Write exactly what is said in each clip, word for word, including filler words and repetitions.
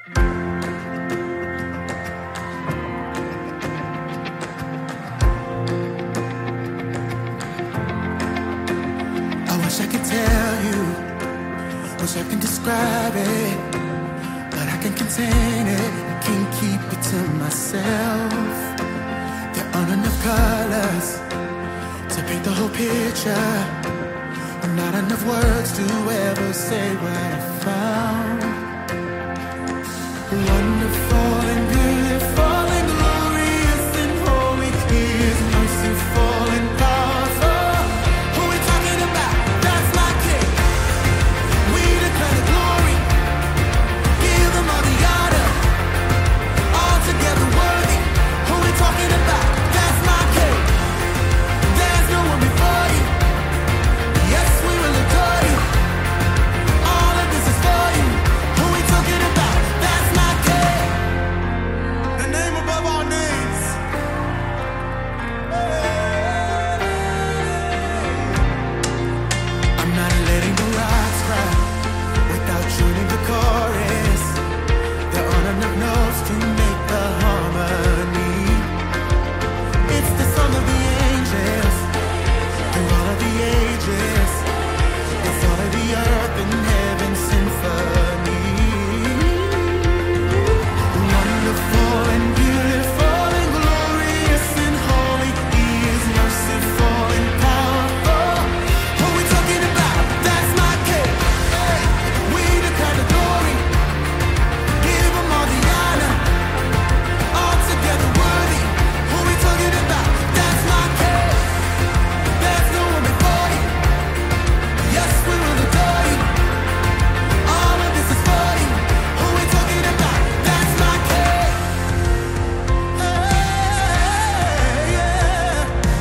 I wish I could tell you, wish I can describe it, but I can't contain it, can't keep it to myself. There aren't enough colors to paint the whole picture, not enough words to ever say what I found. Wonderful and beautiful and glorious and holy is merciful and powerful. Who we talking about? That's my King. We declare the glory, give them all the honor, all together worthy. Who we talking about? That's my King. There's no one before you. Yes, we will adore you. All of this is for you. Who we talking about? That's my King. The name above all names. I'm not letting the rocks cry without joining the chorus. There aren't enough notes to make the harmony. It's the song of the angels through all of the ages. It's all of the earth and heaven symphony. Wonderful and beautiful and glorious and holy, He is merciful and powerful. Who we talking about? That's my King. Hey, we declare the glory, give Him all the honor, all together worthy. Who we talking about? That's my King. There's no one before you. Yes, we will adore you. All of this is for you. Who we talking about? That's my King. Hey, yeah.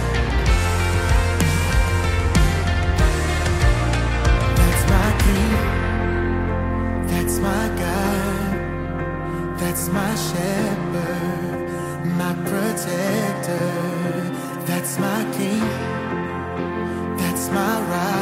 That's my King. That's my God. That's my shepherd, my protector. That's my King. That's my right.